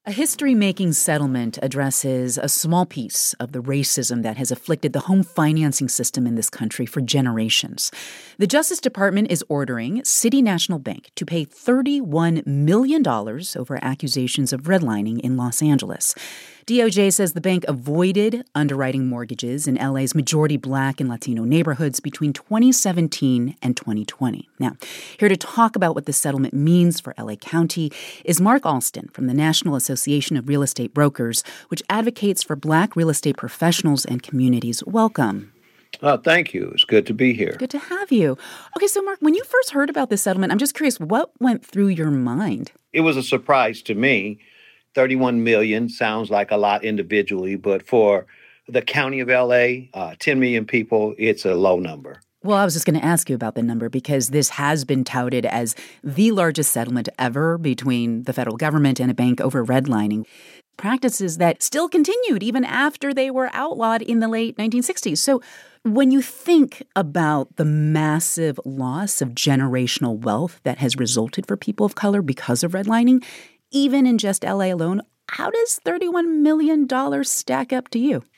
A history-making settlement addresses a small piece of the racism that has afflicted the home financing system in this country for generations. The Justice Department is ordering City National Bank to pay $31 million over accusations of redlining in Los Angeles. DOJ says the bank avoided underwriting mortgages in LA's majority Black and Latino neighborhoods between 2017 and 2020. Now, here to talk about what this settlement means for LA County is Mark Alston from the National Association of Real Estate Brokers, which advocates for Black real estate professionals and communities. Welcome. Thank you. It's good to be here. Good to have you. Okay, so Mark, when you first heard about this settlement, I'm just curious, what went through your mind? It was a surprise to me. 31 million sounds like a lot individually, but for the county of LA, 10 million people, it's a low number. Well, I was just going to ask you about the number because this has been touted as the largest settlement ever between the federal government and a bank over redlining. Practices that still continued even after they were outlawed in the late 1960s. So when you think about the massive loss of generational wealth that has resulted for people of color because of redlining, even in just LA alone, how does $31 million stack up to you?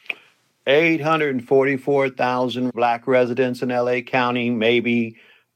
844,000 Black residents in LA County, maybe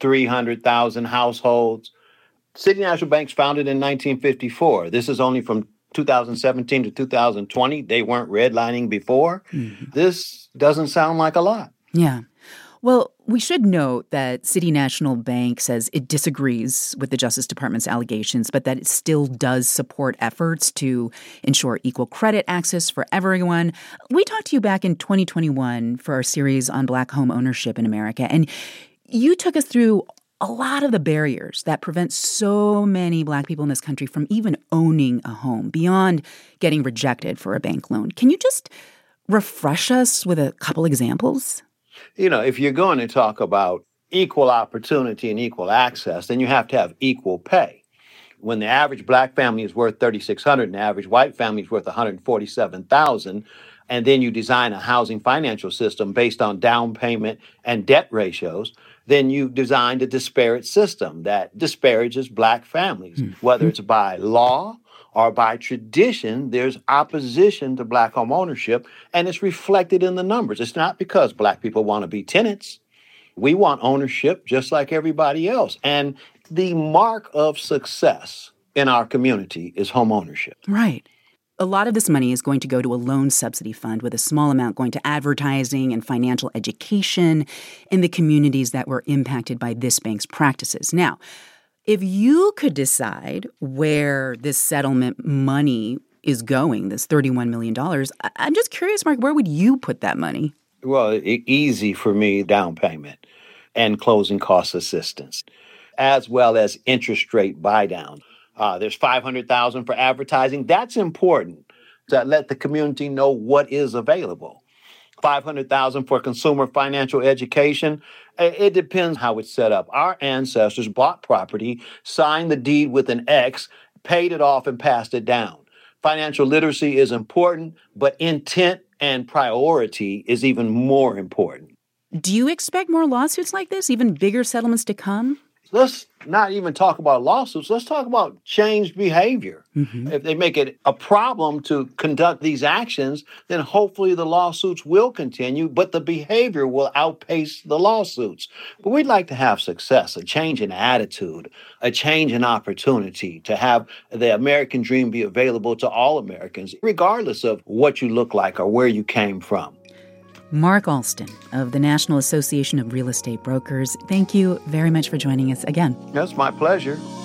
300,000 households. City National Bank's founded in 1954. This is only from 2017 to 2020. They weren't redlining before. Mm-hmm. This doesn't sound like a lot. Yeah. Well, we should note that City National Bank says it disagrees with the Justice Department's allegations, but that it still does support efforts to ensure equal credit access for everyone. We talked to you back in 2021 for our series on Black home ownership in America, and you took us through a lot of the barriers that prevent so many Black people in this country from even owning a home, beyond getting rejected for a bank loan. Can you just refresh us with a couple examples? You know, if you're going to talk about equal opportunity and equal access, then you have to have equal pay. When the average Black family is worth $3,600 and the average white family is worth $147,000, and then you design a housing financial system based on down payment and debt ratios, then you designed a disparate system that disparages Black families, whether it's by law or by tradition. There's opposition to Black home ownership, and it's reflected in the numbers. It's not because Black people want to be tenants. We want ownership just like everybody else. And the mark of success in our community is home ownership. Right. A lot of this money is going to go to a loan subsidy fund, with a small amount going to advertising and financial education in the communities that were impacted by this bank's practices. Now, if you could decide where this settlement money is going, this $31 million, I'm just curious, Mark, where would you put that money? Well, easy for me, down payment and closing cost assistance, as well as interest rate buy down. There's $500,000 for advertising. That's important to let the community know what is available. $500,000 for consumer financial education. It depends how it's set up. Our ancestors bought property, signed the deed with an X, paid it off, and passed it down. Financial literacy is important, but intent and priority is even more important. Do you expect more lawsuits like this, even bigger settlements to come? Let's not even talk about lawsuits. Let's talk about changed behavior. Mm-hmm. If they make it a problem to conduct these actions, then hopefully the lawsuits will continue, but the behavior will outpace the lawsuits. But we'd like to have success, a change in attitude, a change in opportunity to have the American dream be available to all Americans, regardless of what you look like or where you came from. Mark Alston of the National Association of Real Estate Brokers, thank you very much for joining us again. That's my pleasure.